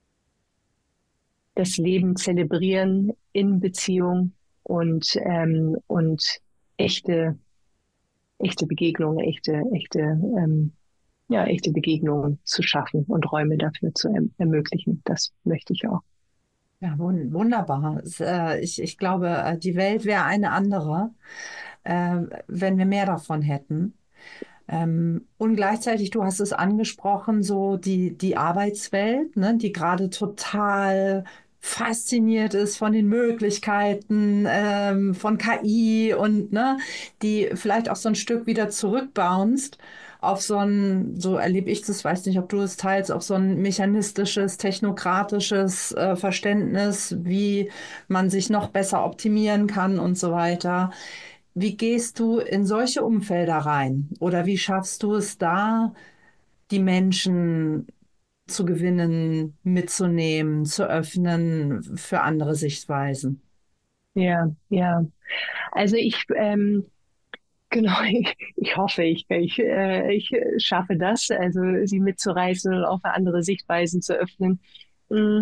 das Leben zelebrieren in Beziehung und, ähm, und echte, echte Begegnungen, echte, echte, ähm, ja, echte Begegnungen zu schaffen und Räume dafür zu erm ermöglichen. Das möchte ich auch. Ja, wun- wunderbar. Es, äh, Ich, ich glaube, äh, die Welt wäre eine andere, äh, wenn wir mehr davon hätten. Ähm, und gleichzeitig, du hast es angesprochen, so die, die Arbeitswelt, ne, die gerade total fasziniert ist von den Möglichkeiten ähm, von K I und ne, die vielleicht auch so ein Stück wieder zurückbounced auf so ein, so erlebe ich das, weiß nicht, ob du es teilst, auf so ein mechanistisches, technokratisches äh, Verständnis, wie man sich noch besser optimieren kann und so weiter. Wie gehst du in solche Umfelder rein? Oder wie schaffst du es da, die Menschen zu gewinnen, mitzunehmen, zu öffnen für andere Sichtweisen? Ja, ja. Also ich, ähm, genau, ich, ich hoffe, ich, ich, äh, ich schaffe das, also sie mitzureißen und auch für andere Sichtweisen zu öffnen. Mm,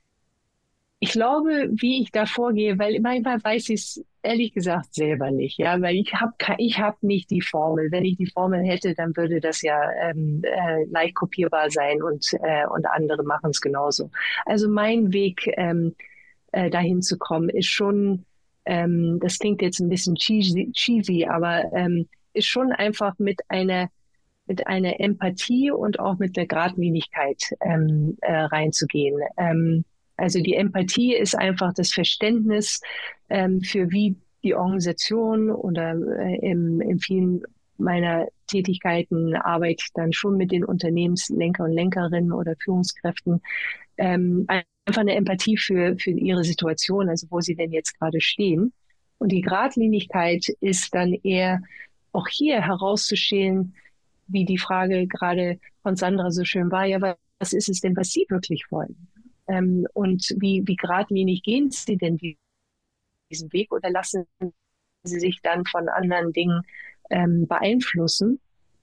Ich glaube, wie ich da vorgehe, weil manchmal weiß ich es ehrlich gesagt selber nicht, ja, weil ich habe ich hab nicht die Formel. Wenn ich die Formel hätte, dann würde das ja ähm, äh, leicht kopierbar sein und äh, und andere machen es genauso. Also mein Weg ähm, äh, dahin zu kommen ist schon, ähm, das klingt jetzt ein bisschen cheesy, cheesy aber ähm, ist schon einfach mit einer mit einer Empathie und auch mit der Gradlinigkeit ähm, äh, reinzugehen. Ähm, also die Empathie ist einfach das Verständnis ähm, für wie die Organisation oder äh, im, in vielen meiner Tätigkeiten arbeite ich dann schon mit den Unternehmenslenker und Lenkerinnen oder Führungskräften. Ähm, einfach eine Empathie für, für ihre Situation, also wo sie denn jetzt gerade stehen. Und die Gradlinigkeit ist dann eher auch hier herauszuschälen, wie die Frage gerade von Sandra so schön war, ja, was ist es denn, was Sie wirklich wollen? Ähm, und wie, wie geradlinig gehen Sie denn diesen Weg oder lassen Sie sich dann von anderen Dingen ähm, beeinflussen,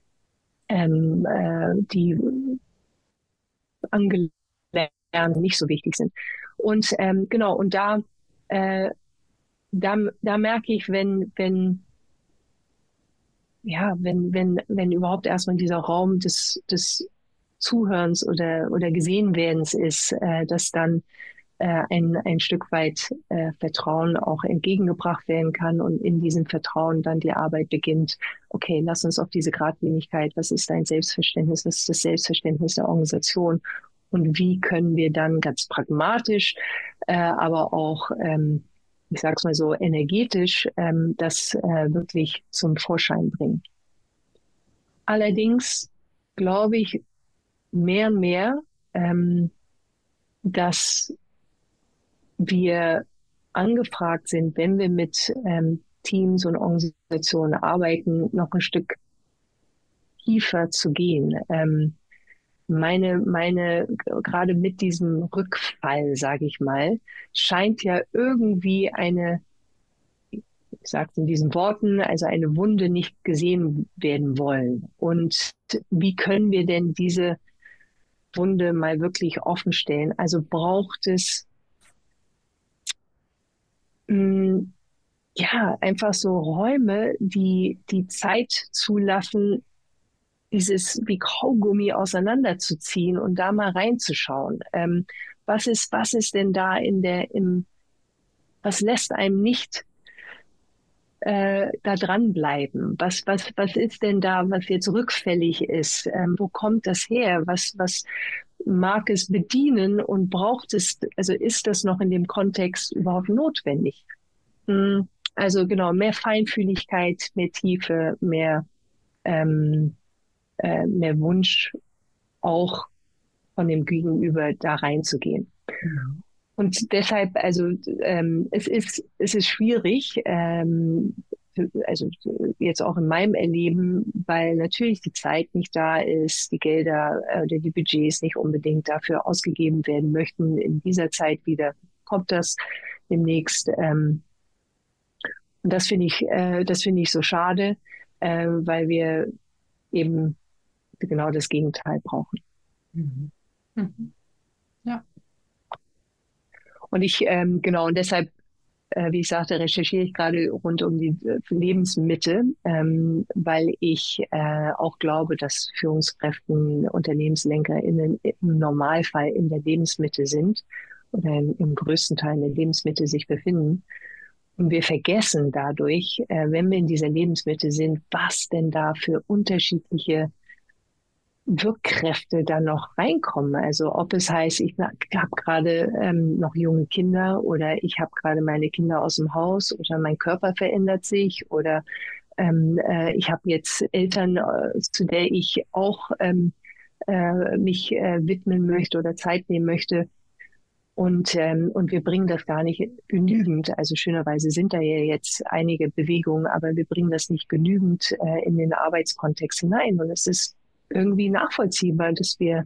ähm, äh, die angelernt nicht so wichtig sind? Und ähm, genau, und da, äh, da, da merke ich, wenn, wenn, ja, wenn, wenn, wenn überhaupt erstmal dieser Raum des, des Zuhörens oder, oder Gesehenwerdens ist, äh, dass dann äh, ein, ein Stück weit äh, Vertrauen auch entgegengebracht werden kann und in diesem Vertrauen dann die Arbeit beginnt. Okay, lass uns auf diese Gradlinigkeit, was ist dein Selbstverständnis, was ist das Selbstverständnis der Organisation und wie können wir dann ganz pragmatisch, äh, aber auch ähm, ich sag's mal so, energetisch ähm, das äh, wirklich zum Vorschein bringen. Allerdings glaube ich mehr und mehr, ähm, dass wir angefragt sind, wenn wir mit ähm, Teams und Organisationen arbeiten, noch ein Stück tiefer zu gehen. Ähm, meine, meine, gerade mit diesem Rückfall, sage ich mal, scheint ja irgendwie eine, ich sage es in diesen Worten, also eine Wunde nicht gesehen werden wollen. Und wie können wir denn diese Wunde mal wirklich offen stellen? Also braucht es mh, ja einfach so Räume, die die Zeit zulassen, dieses wie Kaugummi auseinanderzuziehen und da mal reinzuschauen. Ähm, was ist, was ist denn da in der, im, was lässt einem nicht äh, da dranbleiben? Was, was, was ist denn da, was jetzt rückfällig ist? Ähm, wo kommt das her? Was, was mag es bedienen und braucht es, also ist das noch in dem Kontext überhaupt notwendig? Hm, also genau, mehr Feinfühligkeit, mehr Tiefe, mehr, ähm, äh, mehr Wunsch auch von dem Gegenüber da reinzugehen. Mhm. Und deshalb, also ähm, es ist es ist schwierig, ähm, also jetzt auch in meinem Erleben, weil natürlich die Zeit nicht da ist, die Gelder äh, oder die Budgets nicht unbedingt dafür ausgegeben werden möchten. In dieser Zeit wieder kommt das demnächst. Ähm, und das finde ich, äh, das finde ich so schade, äh, weil wir eben genau das Gegenteil brauchen. Mhm. Mhm. Ja. Und ich, ähm, genau, und deshalb, äh, wie ich sagte, recherchiere ich gerade rund um die äh, Lebensmitte, ähm, weil ich äh, auch glaube, dass Führungskräften, UnternehmenslenkerInnen im Normalfall in der Lebensmitte sind oder im, im größten Teil in der Lebensmitte sich befinden. Und wir vergessen dadurch, äh, wenn wir in dieser Lebensmitte sind, was denn da für unterschiedliche Wirkkräfte da noch reinkommen. Also ob es heißt, ich habe gerade ähm, noch junge Kinder oder ich habe gerade meine Kinder aus dem Haus oder mein Körper verändert sich oder ähm, äh, ich habe jetzt Eltern, äh, zu der ich auch ähm, äh, mich äh, widmen möchte oder Zeit nehmen möchte. Und, ähm, und wir bringen das gar nicht genügend. Also schönerweise sind da ja jetzt einige Bewegungen, aber wir bringen das nicht genügend äh, in den Arbeitskontext hinein. Und es ist irgendwie nachvollziehbar, dass wir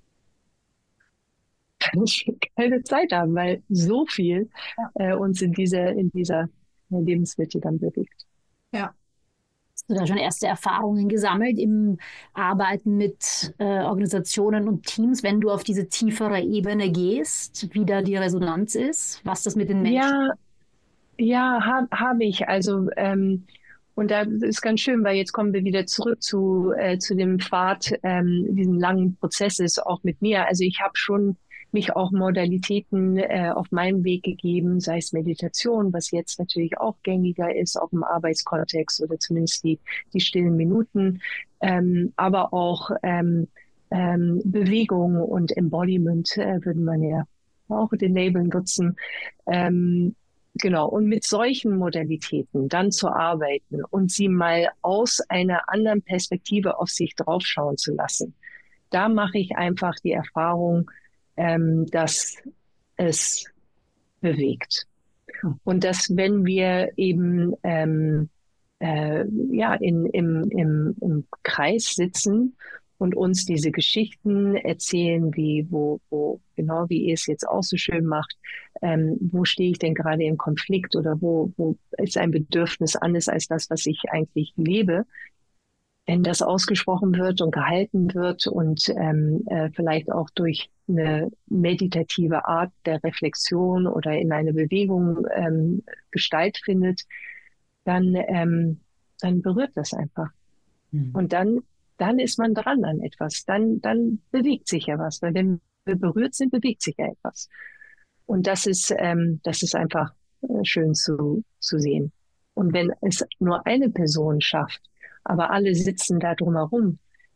keine Zeit haben, weil so viel äh, uns in dieser, in dieser Lebensmitte dann bewegt. Ja. Hast du da schon erste Erfahrungen gesammelt im Arbeiten mit äh, Organisationen und Teams, wenn du auf diese tiefere Ebene gehst, wie da die Resonanz ist, was das mit den Menschen? Ja, ja, habe hab ich. Also ähm, und da ist ganz schön, weil jetzt kommen wir wieder zurück zu äh, zu dem Pfad, ähm, diesen langen Prozesses auch mit mir. Also ich habe schon mich auch Modalitäten äh, auf meinem Weg gegeben, sei es Meditation, was jetzt natürlich auch gängiger ist, auch im Arbeitskontext oder zumindest die die stillen Minuten, ähm, aber auch ähm, ähm, Bewegung und Embodiment äh, würde man ja auch den Label nutzen. Ähm, Genau, und mit solchen Modalitäten dann zu arbeiten und sie mal aus einer anderen Perspektive auf sich draufschauen zu lassen, da mache ich einfach die Erfahrung, ähm, dass es bewegt. Und dass wenn wir eben ähm, äh, ja in, im, im, im Kreis sitzen und uns diese Geschichten erzählen, wie wo, wo genau wie ihr es jetzt auch so schön macht, ähm, wo stehe ich denn gerade im Konflikt oder wo, wo ist ein Bedürfnis anders als das, was ich eigentlich lebe, wenn das ausgesprochen wird und gehalten wird und ähm, äh, vielleicht auch durch eine meditative Art der Reflexion oder in eine Bewegung ähm, Gestalt findet, dann, ähm, dann berührt das einfach. Mhm. Und dann, dann ist man dran an etwas. Dann, dann bewegt sich ja was. Weil wenn wir berührt sind, bewegt sich ja etwas. Und das ist, ähm, das ist einfach äh, schön zu, zu sehen. Und wenn es nur eine Person schafft, aber alle sitzen da drumherum,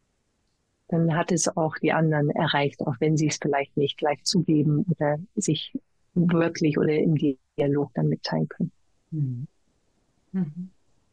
dann hat es auch die anderen erreicht, auch wenn sie es vielleicht nicht gleich zugeben oder sich wirklich oder im Dialog dann mitteilen können. Mhm. Mhm.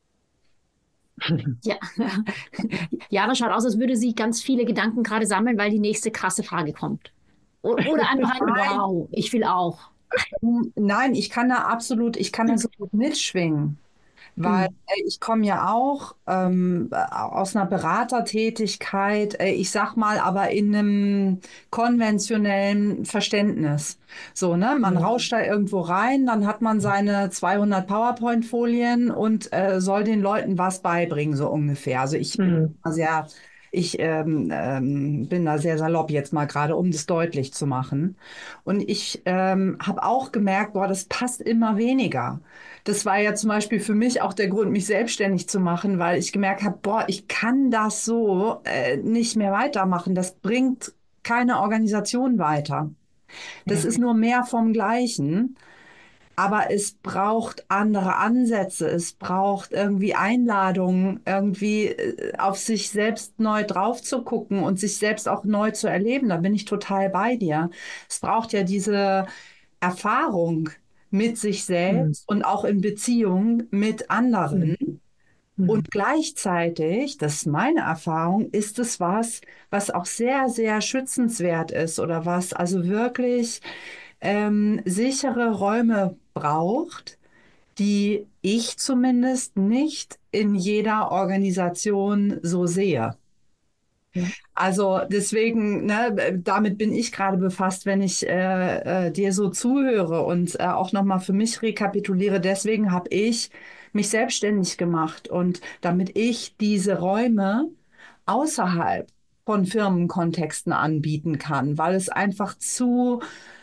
Ja. Ja, das schaut aus, als würde sie ganz viele Gedanken gerade sammeln, weil die nächste krasse Frage kommt. O- Oder einfach ein Wow, ich will auch. Nein, ich kann da absolut, ich kann da so gut mitschwingen. Weil Mhm. äh, ich komme ja auch ähm, aus einer Beratertätigkeit, äh, ich sag mal, aber in einem konventionellen Verständnis. So, ne? Man Mhm. rauscht da irgendwo rein, dann hat man seine zweihundert PowerPoint-Folien und äh, soll den Leuten was beibringen, so ungefähr. Also ich bin Mhm. sehr Ich ähm, ähm, bin da sehr salopp jetzt mal gerade, um das deutlich zu machen. Und ich ähm, habe auch gemerkt, boah, das passt immer weniger. Das war ja zum Beispiel für mich auch der Grund, mich selbstständig zu machen, weil ich gemerkt habe, boah, ich kann das so äh, nicht mehr weitermachen. Das bringt keine Organisation weiter. Das ist Mhm. nur mehr vom Gleichen. Aber es braucht andere Ansätze. Es braucht irgendwie Einladungen, irgendwie äh, auf sich selbst neu drauf zu gucken und sich selbst auch neu zu erleben. Da bin ich total bei dir. Es braucht ja diese Erfahrung mit sich Mhm. selbst und auch in Beziehung mit anderen. Mhm. Mhm. Und gleichzeitig, das ist meine Erfahrung, ist es was, was auch sehr, sehr schützenswert ist oder was also wirklich ähm, sichere Räume braucht, die ich zumindest nicht in jeder Organisation so sehe. Ja. Also deswegen, ne, damit bin ich gerade befasst, wenn ich äh, äh, dir so zuhöre und äh, auch nochmal für mich rekapituliere. Deswegen habe ich mich selbstständig gemacht und damit ich diese Räume außerhalb von Firmenkontexten anbieten kann, weil es einfach zu,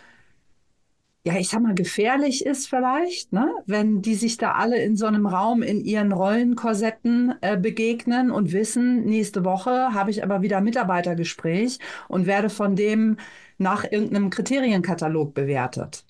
ja, ich sag mal, gefährlich ist vielleicht, ne? Wenn die sich da alle in so einem Raum in ihren Rollenkorsetten äh, begegnen und wissen, nächste Woche habe ich aber wieder Mitarbeitergespräch und werde von dem nach irgendeinem Kriterienkatalog bewertet.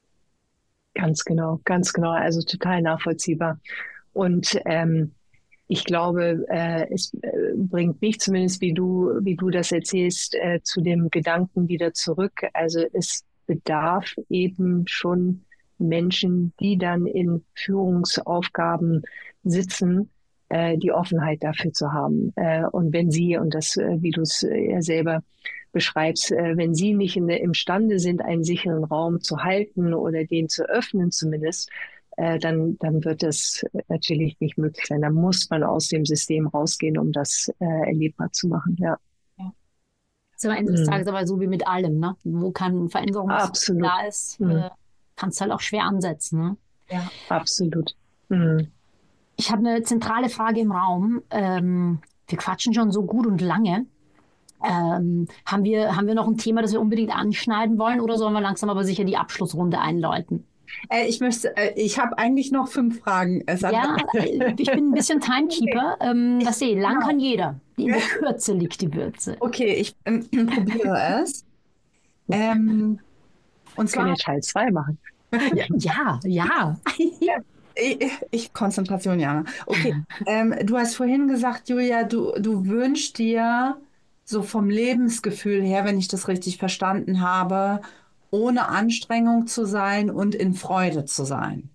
Ganz genau, ganz genau. Also total nachvollziehbar. Und ähm, ich glaube, äh, es äh, bringt mich zumindest, wie du, wie du das erzählst, äh, zu dem Gedanken wieder zurück. Also es bedarf eben schon Menschen, die dann in Führungsaufgaben sitzen, äh, die Offenheit dafür zu haben. Äh, und wenn sie, und das, äh, wie du es äh, ja selber beschreibst, äh, wenn sie nicht in der, imstande sind, einen sicheren Raum zu halten oder den zu öffnen zumindest, äh, dann, dann wird das natürlich nicht möglich sein. Da muss man aus dem System rausgehen, um das äh, erlebbar zu machen. Ja. Ja. Ist am Ende des Mhm. Tages aber so wie mit allem, ne? Wo kein Veränderungswille Absolut. da ist, Mhm. äh, kannst halt auch schwer ansetzen, ne? Ja. Absolut. Mhm. Ich habe eine zentrale Frage im Raum. Ähm, wir quatschen schon so gut und lange. Ähm, haben wir, haben wir noch ein Thema, das wir unbedingt anschneiden wollen, oder sollen wir langsam aber sicher die Abschlussrunde einläuten? Äh, ich möchte, äh, ich habe eigentlich noch fünf Fragen, äh, Sandra. Ja, äh, ich bin ein bisschen Okay. Timekeeper. Ähm, Ich, was sehe, lang genau. kann jeder. In der Kürze liegt die Würze. Okay, ich ähm, probiere es. Ähm, und Können zwar jetzt Teil zwei machen. Ja, ja, ja. Ich, ich, Konzentration, Jana. Okay. Ähm, du hast vorhin gesagt, Julia, du, du wünschst dir so vom Lebensgefühl her, wenn ich das richtig verstanden habe, ohne Anstrengung zu sein und in Freude zu sein.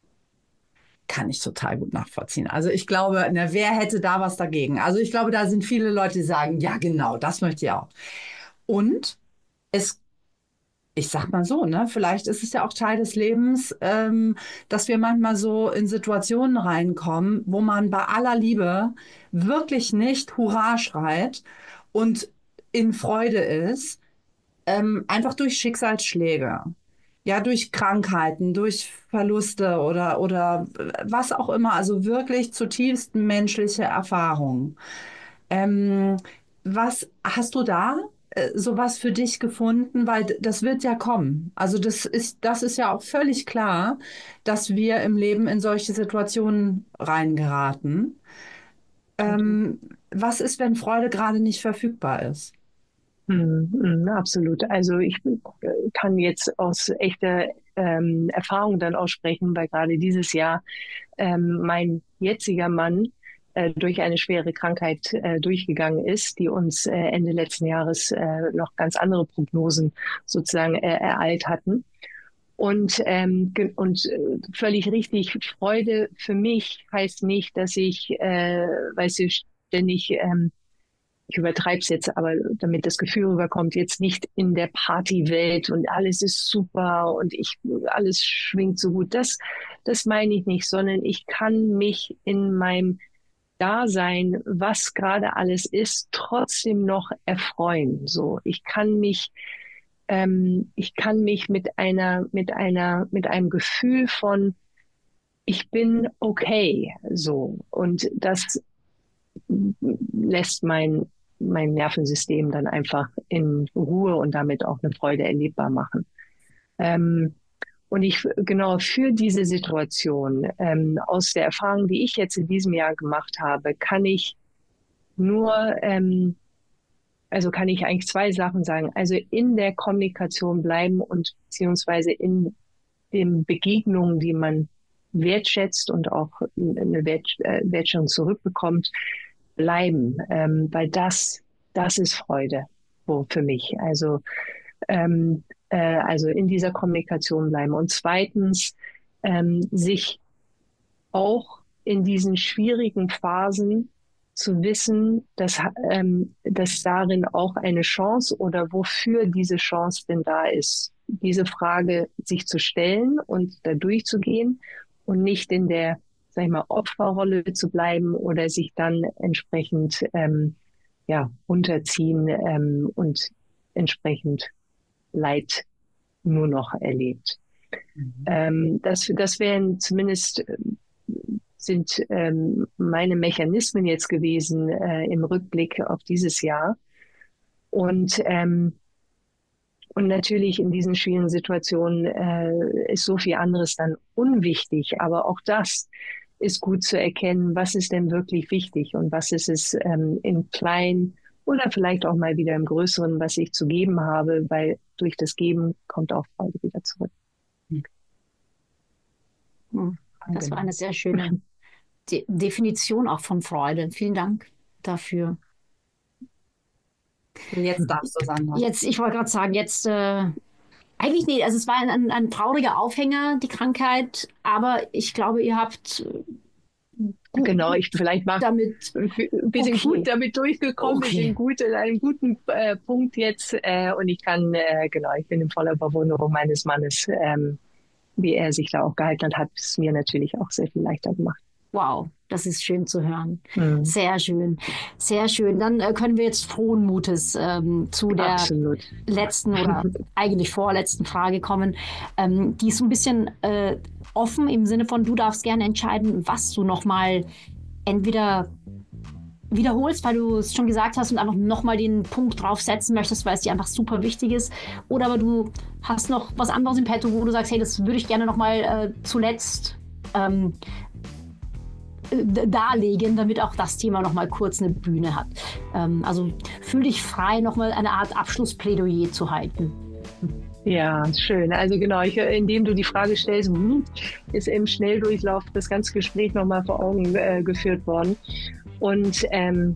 Kann ich total gut nachvollziehen. Also ich glaube, na, wer hätte da was dagegen? Also ich glaube, da sind viele Leute, die sagen, ja, genau, das möchte ich auch. Und es ich sag mal so, ne? Vielleicht ist es ja auch Teil des Lebens, ähm, dass wir manchmal so in Situationen reinkommen, wo man bei aller Liebe wirklich nicht Hurra schreit und in Freude ist, ähm, einfach durch Schicksalsschläge. Ja, durch Krankheiten, durch Verluste oder, oder was auch immer, also wirklich zutiefst menschliche Erfahrungen. Ähm, was hast du da äh, sowas für dich gefunden? Weil d- das wird ja kommen. Also das ist, das ist ja auch völlig klar, dass wir im Leben in solche Situationen reingeraten. Ähm, was ist, wenn Freude gerade nicht verfügbar ist? Mhm. Mhm. Absolut. Also ich äh, kann jetzt aus echter ähm, Erfahrung dann aussprechen, weil gerade dieses Jahr ähm, mein jetziger Mann äh, durch eine schwere Krankheit äh, durchgegangen ist, die uns äh, Ende letzten Jahres äh, noch ganz andere Prognosen sozusagen äh, ereilt hatten. Und, ähm, ge- und äh, völlig richtig, Freude für mich heißt nicht, dass ich, äh, weißt du, ständig, ähm, ich übertreibe es jetzt, aber damit das Gefühl rüberkommt, jetzt nicht in der Partywelt und alles ist super und ich, alles schwingt so gut. Das, das meine ich nicht, sondern ich kann mich in meinem Dasein, was gerade alles ist, trotzdem noch erfreuen. So, ich kann mich, ähm, ich kann mich mit einer, mit einer, mit einem Gefühl von, ich bin okay, so. Und das lässt mein mein Nervensystem dann einfach in Ruhe und damit auch eine Freude erlebbar machen. Ähm, und ich, genau, für diese Situation, ähm, aus der Erfahrung, die ich jetzt in diesem Jahr gemacht habe, kann ich nur, ähm, also kann ich eigentlich zwei Sachen sagen. Also in der Kommunikation bleiben und beziehungsweise in den Begegnungen, die man wertschätzt und auch eine Wert, äh, Wertschätzung zurückbekommt, bleiben, ähm, weil das, das ist Freude so für mich. Also, ähm, äh, also in dieser Kommunikation bleiben. Und zweitens, ähm, sich auch in diesen schwierigen Phasen zu wissen, dass, ähm, dass darin auch eine Chance oder wofür diese Chance denn da ist. Diese Frage sich zu stellen und da durchzugehen und nicht in der, sag ich mal, Opferrolle zu bleiben oder sich dann entsprechend ähm, ja, unterziehen ähm, und entsprechend Leid nur noch erlebt. Mhm. Ähm, das, das wären zumindest sind ähm, meine Mechanismen jetzt gewesen äh, im Rückblick auf dieses Jahr. Und ähm, und natürlich in diesen schwierigen Situationen äh, ist so viel anderes dann unwichtig. Aber auch das ist gut zu erkennen, was ist denn wirklich wichtig und was ist es ähm, im Kleinen oder vielleicht auch mal wieder im Größeren, was ich zu geben habe, weil durch das Geben kommt auch Freude wieder zurück. Das war eine sehr schöne De- Definition auch von Freude. Vielen Dank dafür. Jetzt darfst du sagen. Jetzt, ich wollte gerade sagen, jetzt äh, eigentlich nicht. Also es war ein, ein, ein trauriger Aufhänger, die Krankheit, aber ich glaube, ihr habt gut, genau, ich vielleicht mal damit, wir sind okay. gut damit durchgekommen, okay. wir sind gut in einem guten äh, Punkt jetzt äh, und ich kann, äh, genau, ich bin in voller Bewunderung meines Mannes, ähm, wie er sich da auch gehalten hat, hat es mir natürlich auch sehr viel leichter gemacht. Wow, das ist schön zu hören. Mhm. Sehr schön, sehr schön. Dann äh, können wir jetzt frohen Mutes ähm, zu der Absolut. letzten oder eigentlich vorletzten Frage kommen. Ähm, die ist so ein bisschen äh, offen im Sinne von, du darfst gerne entscheiden, was du nochmal entweder wiederholst, weil du es schon gesagt hast und einfach nochmal den Punkt draufsetzen möchtest, weil es dir einfach super wichtig ist. Oder aber du hast noch was anderes im Petto, wo du sagst, hey, das würde ich gerne nochmal äh, zuletzt ähm, darlegen, damit auch das Thema noch mal kurz eine Bühne hat. Ähm, also fühl dich frei, noch mal eine Art Abschlussplädoyer zu halten. Ja, schön. Also genau, ich, indem du die Frage stellst, ist im Schnelldurchlauf das ganze Gespräch noch mal vor Augen äh, geführt worden. Und ähm,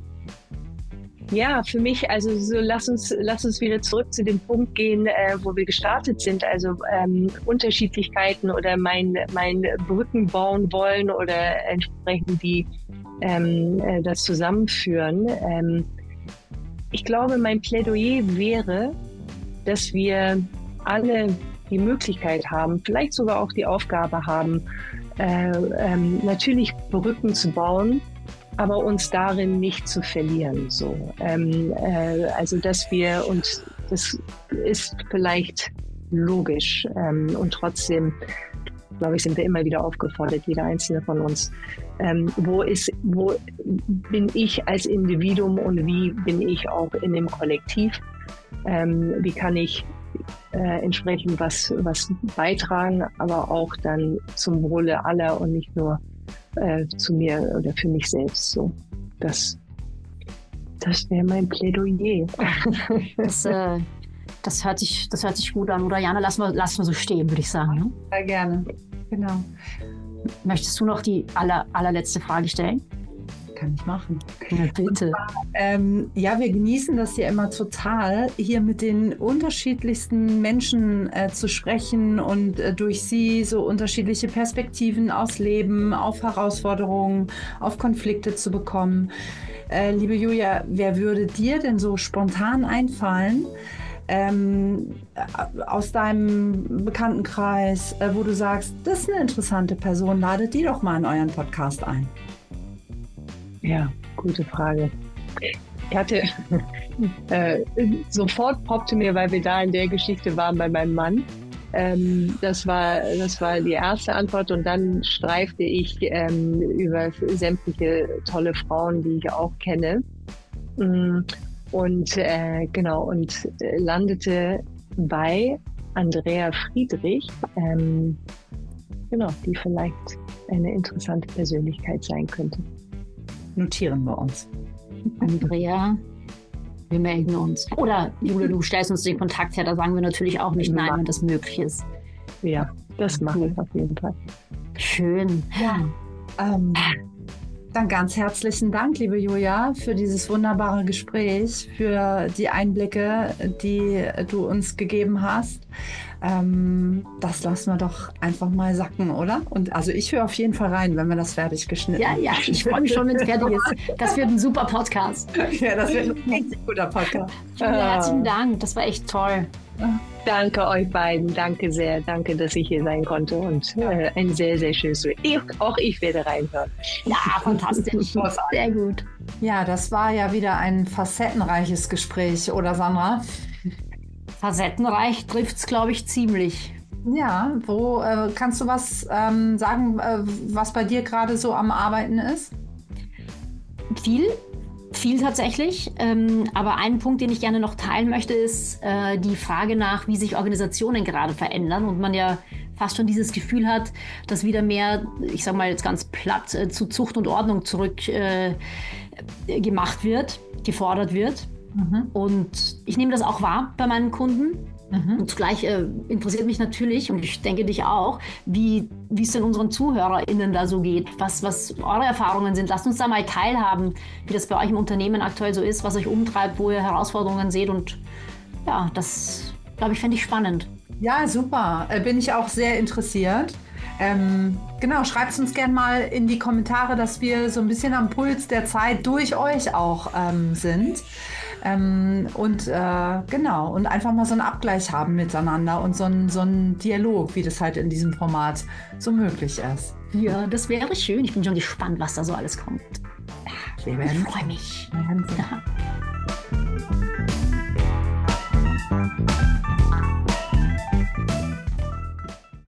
ja, für mich, also so lass uns, lass uns wieder zurück zu dem Punkt gehen, äh, wo wir gestartet sind. Also ähm, Unterschiedlichkeiten oder mein, mein Brücken bauen wollen oder entsprechend die ähm, äh, das zusammenführen. Ähm, ich glaube, mein Plädoyer wäre, dass wir alle die Möglichkeit haben, vielleicht sogar auch die Aufgabe haben, äh, ähm, natürlich Brücken zu bauen, aber uns darin nicht zu verlieren. So, ähm, äh, also dass wir uns, das ist vielleicht logisch ähm, und trotzdem, glaube ich, sind wir immer wieder aufgefordert, jeder einzelne von uns. Ähm, wo ist, wo bin ich als Individuum und wie bin ich auch in dem Kollektiv? Ähm, wie kann ich äh, entsprechend was, was beitragen, aber auch dann zum Wohle aller und nicht nur äh, zu mir oder für mich selbst. So, das, das wäre mein Plädoyer. Das, äh, das, hört sich, das hört sich gut an. Oder Jana, lass mal, lass mal so stehen, würde ich sagen. Ne? Sehr gerne. Genau. Möchtest du noch die aller, allerletzte Frage stellen? Kann ich machen. Ja, bitte. Zwar, ähm, ja, wir genießen das ja immer total, hier mit den unterschiedlichsten Menschen äh, zu sprechen und äh, durch sie so unterschiedliche Perspektiven aufs Leben, auf Herausforderungen, auf Konflikte zu bekommen. Äh, liebe Julia, wer würde dir denn so spontan einfallen, ähm, aus deinem Bekanntenkreis, äh, wo du sagst, das ist eine interessante Person, ladet die doch mal in euren Podcast ein? Ja, gute Frage. Ich hatte äh, sofort poppte mir, weil wir da in der Geschichte waren bei meinem Mann. Ähm, das war das war die erste Antwort und dann streifte ich ähm, über sämtliche tolle Frauen, die ich auch kenne. Und äh, genau, und äh, landete bei Andrea Friedrich, ähm, genau, die vielleicht eine interessante Persönlichkeit sein könnte. Notieren wir uns. Andrea, wir melden uns. Oder Jule, du stellst uns den Kontakt her, da sagen wir natürlich auch nicht nein, wenn das möglich ist. Ja, das machen wir auf jeden Fall. Schön. Ja. Ähm, dann ganz herzlichen Dank, liebe Julia, für dieses wunderbare Gespräch, für die Einblicke, die du uns gegeben hast. Ähm, das lassen wir doch einfach mal sacken, oder? Und also ich höre auf jeden Fall rein, wenn wir das fertig geschnitten haben. Ja, ja, ich freue mich schon, wenn es fertig ist. Das wird ein super Podcast. Ja, das wird ein richtig guter Podcast. Vielen herzlichen Dank, das war echt toll. Danke euch beiden, danke sehr, danke, dass ich hier sein konnte und äh, ein sehr, sehr schönes Video. Auch ich werde reinhören. Ja, fantastisch, sehr gut. Ja, das war ja wieder ein facettenreiches Gespräch, oder Sandra? Facettenreich trifft es, glaube ich, ziemlich. Ja, wo äh, kannst du was ähm, sagen, äh, was bei dir gerade so am Arbeiten ist? Viel, viel tatsächlich. Ähm, aber ein Punkt, den ich gerne noch teilen möchte, ist äh, die Frage nach, wie sich Organisationen gerade verändern und man ja fast schon dieses Gefühl hat, dass wieder mehr, ich sage mal jetzt ganz platt, äh, zu Zucht und Ordnung zurück äh, gemacht wird, gefordert wird. Mhm. Und ich nehme das auch wahr bei meinen Kunden. Mhm. Und zugleich äh, interessiert mich natürlich, und ich denke dich auch, wie wie es denn unseren ZuhörerInnen da so geht, was, was eure Erfahrungen sind. Lasst uns da mal teilhaben, wie das bei euch im Unternehmen aktuell so ist, was euch umtreibt, wo ihr Herausforderungen seht. Und ja, das, glaube ich, fände ich spannend. Ja, super. Äh, bin ich auch sehr interessiert. Ähm, genau, schreibt es uns gerne mal in die Kommentare, dass wir so ein bisschen am Puls der Zeit durch euch auch ähm, sind. Ähm, und äh, genau, und einfach mal so einen Abgleich haben miteinander und so einen so einen Dialog, wie das halt in diesem Format so möglich ist. Ja, das wäre schön. Ich bin schon gespannt, was da so alles kommt. Wir werden Ich freue mich. Wir werden sehen. Ja.